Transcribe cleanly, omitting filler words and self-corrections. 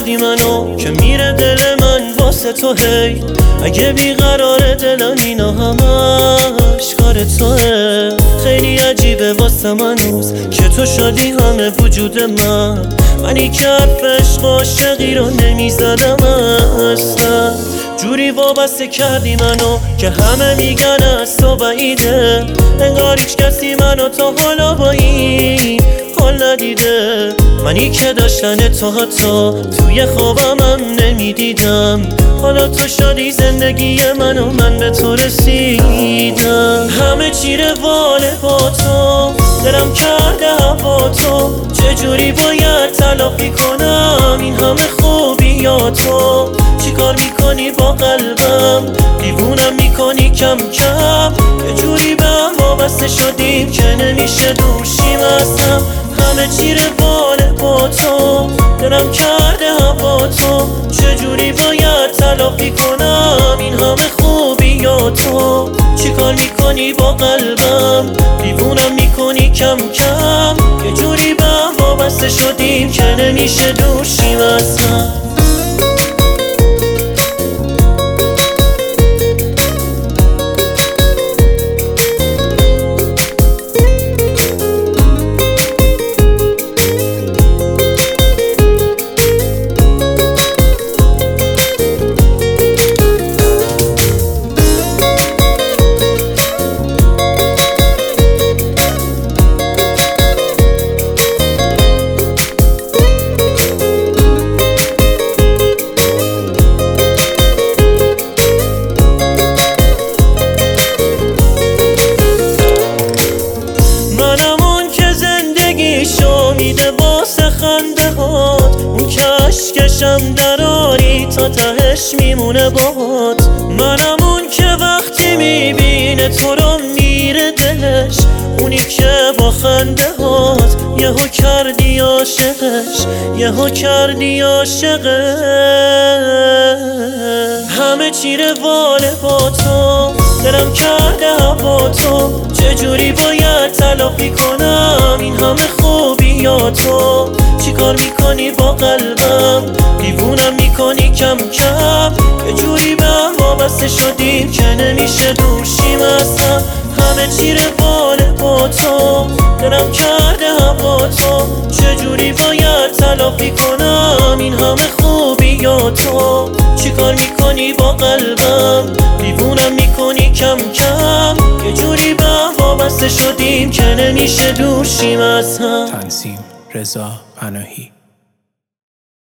کردی منو که میره دل من واسه تو هی. اگه بیقرار دلم اینا همش کار توه. خیلی عجیبه واسه من روز که تو شدی همه وجود منی که حرف عشق و عاشقی رو نمیزدم اصلا. جوری وابسته کردی منو که همه میگن از تو بعیده. انگار هیچ کسی منو تا حالا با این حال ندیده. منی که داشتن تو حتی توی خوابم هم نمیدیدم. حالا تو شدی زندگی من و من به تو رسیدم. همه چی رواله با تو، دلم کرده هوا تو. چجوری باید تلافی کنم این همه خوبیاتو؟ چیکار میکنی با قلبم؟ دیوونم میکنی کم کم. یه جوری به هم وابسته شدیم که نمیشه دوشیم اصلا. همه چی رواله با تو، دلم کرده هوا تو. چجوری باید تلافی کنم این همه خوبیاتو؟ چیکار میکنی با قلبم؟ دیوونم میکنی کم کم. یه جوری به هم وابسته شدیم که نمیشه دوشیم اصلا. منم اون که زندگیشو میده واسه خنده هات. اون که عشقشم دراری تا تهش میمونه باهات. منم اون که وقتی میبینه تو رو میره دلش. اونی که با خنده هات یهو کردی عاشقش، یهو کردی عاشقش. همه چی رواله با تو، دلم کرده هوا تو. چجوری باید تلافی کنم این همه خوبیاتو؟ چیکار میکنی با قلبم؟ دیوونم میکنی کم کم. یه جوری به هم وابسته شدیم که نمیشه دوشیم اصلا. همه چی رواله با تو، دلم کرده هوا تو. چجوری باید تلافی کنم این همه خوبیاتو؟ چیکار میکنی با قلبم؟ دیوونم میکنی کم کم. یه جوری به هم وابسته شدیم که نمیشه دوشیم از هم. تنظیم رضا پناهی.